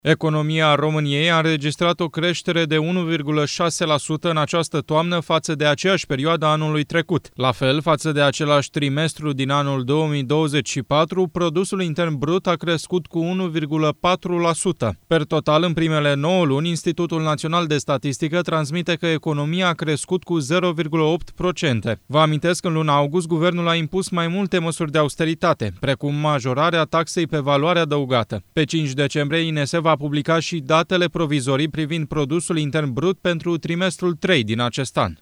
Economia României a înregistrat o creștere de 1,6% în această toamnă față de aceeași perioadă a anului trecut. La fel, față de același trimestru din anul 2024, produsul intern brut a crescut cu 1,4%. Per total, în primele 9 luni, Institutul Național de Statistică transmite că economia a crescut cu 0,8%. Vă amintesc că în luna august, guvernul a impus mai multe măsuri de austeritate, precum majorarea taxei pe valoare adăugată. Pe 5 decembrie, INS va publica și datele provizorii privind produsul intern brut pentru trimestrul 3 din acest an.